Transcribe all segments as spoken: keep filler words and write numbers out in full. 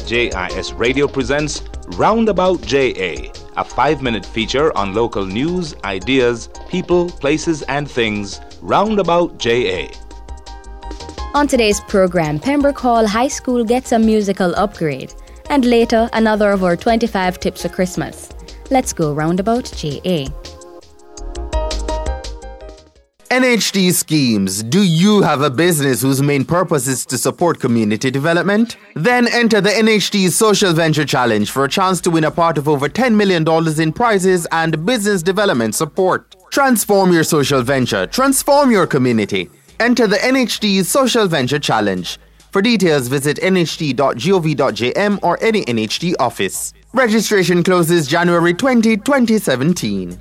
J I S Radio presents Roundabout J A, a five-minute feature on local news, ideas, people, places, and things. Roundabout J A. On today's program, Pembroke Hall High School gets a musical upgrade, and later, another of our twenty-five tips for Christmas. Let's go Roundabout J A. N H D schemes. Do you have a business whose main purpose is to support community development? Then enter the N H D Social Venture Challenge for a chance to win a part of over ten million dollars in prizes and business development support. Transform your social venture. Transform your community. Enter the N H D Social Venture Challenge. For details, visit n h d dot gov dot j m or any N H D office. Registration closes January twentieth, twenty seventeen.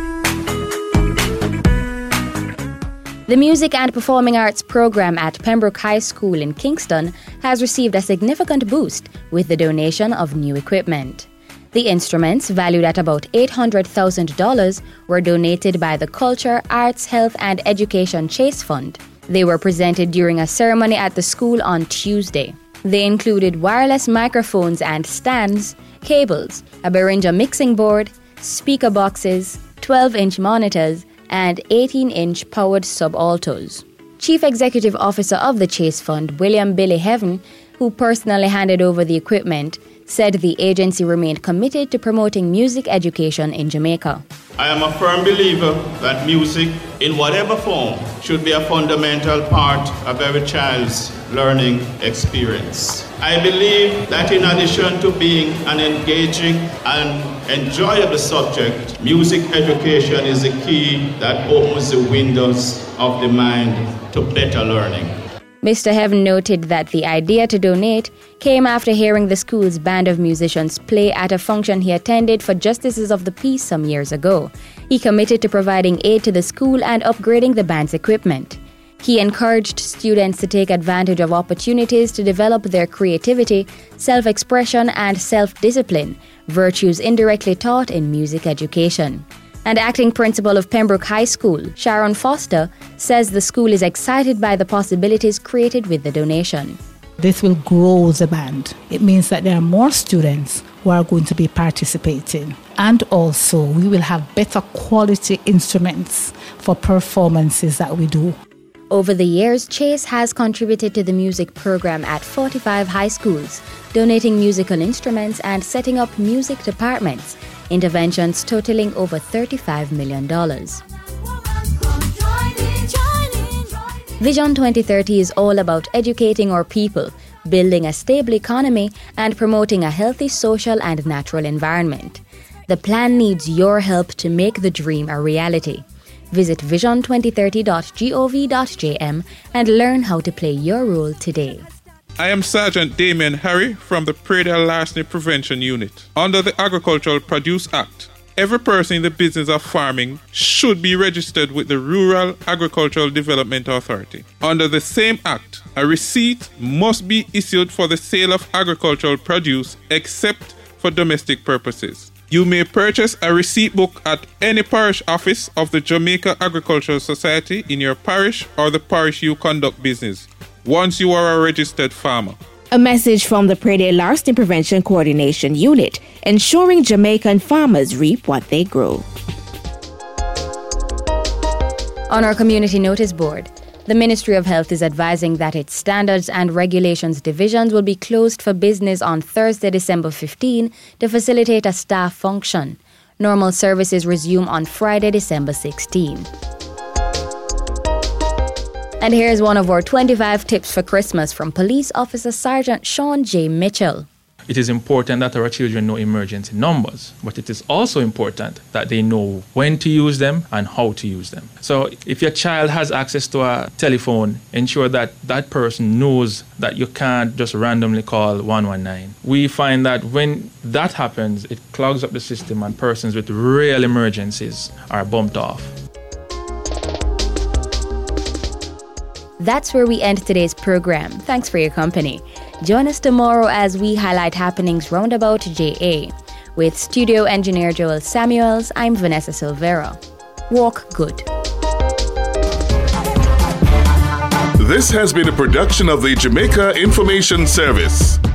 The Music and Performing Arts program at Pembroke High School in Kingston has received a significant boost with the donation of new equipment. The instruments, valued at about eight hundred thousand dollars, were donated by the Culture, Arts, Health and Education Chase Fund. They were presented during a ceremony at the school on Tuesday. They included wireless microphones and stands, cables, a Behringer mixing board, speaker boxes, twelve-inch monitors, and eighteen-inch powered subaltos. Chief Executive Officer of the Chase Fund, William Billy Heaven, who personally handed over the equipment, said the agency remained committed to promoting music education in Jamaica. I am a firm believer that music, in whatever form, should be a fundamental part of every child's learning experience. I believe that in addition to being an engaging and enjoyable subject, music education is the key that opens the windows of the mind to better learning. Mister Heaven noted that the idea to donate came after hearing the school's band of musicians play at a function he attended for Justices of the Peace some years ago. He committed to providing aid to the school and upgrading the band's equipment. He encouraged students to take advantage of opportunities to develop their creativity, self-expression and self-discipline, virtues indirectly taught in music education. And acting principal of Pembroke High School, Sharon Foster, says the school is excited by the possibilities created with the donation. This will grow the band. It means that there are more students who are going to be participating. And also, we will have better quality instruments for performances that we do. Over the years, Chase has contributed to the music program at forty-five high schools, donating musical instruments and setting up music departments, interventions totaling over thirty-five million dollars. Vision twenty thirty is all about educating our people, building a stable economy, and promoting a healthy social and natural environment. The plan needs your help to make the dream a reality. Visit vision twenty thirty dot gov dot j m and learn how to play your role today. I am Sergeant Damien Harry from the Prairie Larceny Prevention Unit. Under the Agricultural Produce Act, every person in the business of farming should be registered with the Rural Agricultural Development Authority. Under the same act, a receipt must be issued for the sale of agricultural produce except for domestic purposes. You may purchase a receipt book at any parish office of the Jamaica Agricultural Society in your parish or the parish you conduct business, once you are a registered farmer. A message from the Prairie Larceny Prevention Coordination Unit, ensuring Jamaican farmers reap what they grow. On our community notice board, the Ministry of Health is advising that its Standards and Regulations divisions will be closed for business on Thursday, December fifteenth, to facilitate a staff function. Normal services resume on Friday, December sixteenth. And here's one of our twenty-five tips for Christmas from Police Officer Sergeant Sean J. Mitchell. It is important that our children know emergency numbers, but it is also important that they know when to use them and how to use them. So if your child has access to a telephone, ensure that that person knows that you can't just randomly call one one nine. We find that when that happens, it clogs up the system and persons with real emergencies are bumped off. That's where we end today's program. Thanks for your company. Join us tomorrow as we highlight happenings roundabout J A. With studio engineer Joel Samuels, I'm Vanessa Silvera. Walk good. This has been a production of the Jamaica Information Service.